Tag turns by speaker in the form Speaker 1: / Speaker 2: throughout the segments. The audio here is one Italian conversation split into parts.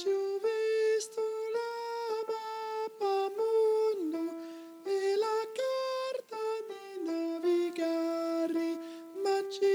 Speaker 1: ci ho visto la mappa mondo e la carta di navigare, ma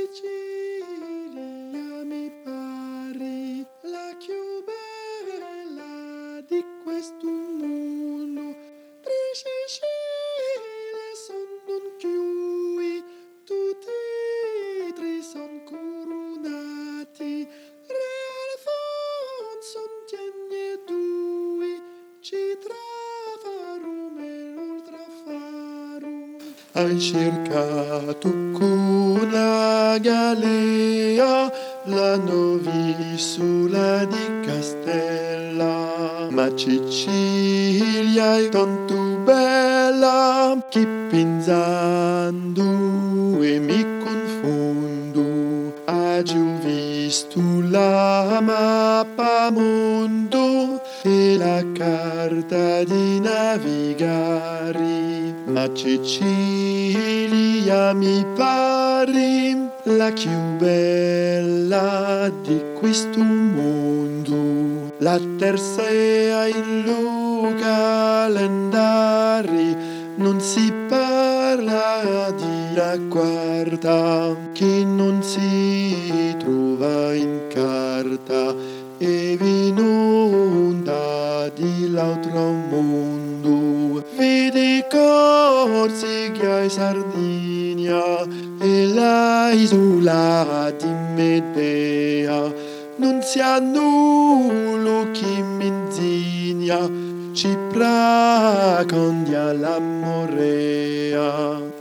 Speaker 1: Sicilia mi pare la più bella di questo mondo. Tre Sicilie sono chiui, tutti e tre son coronati. Re Alfonso tiene due, ci travarono e oltrafaro. Hai cercato con la galea la novissula di Castella, ma Sicilia è tanto bella che pensando e mi confondo. Oggi ho visto la mappa mondo e la carta di navigare, ma Sicilia mi pare la più bella di questo mondo. La terza è il calendario, non si parla di la quarta, che non si trova in carta e venuta di l'altro mondo. Vedi Corsica e Sardinia e l'isola di Medea, non si ha nulla che mi insegna, ci pracondia la morea.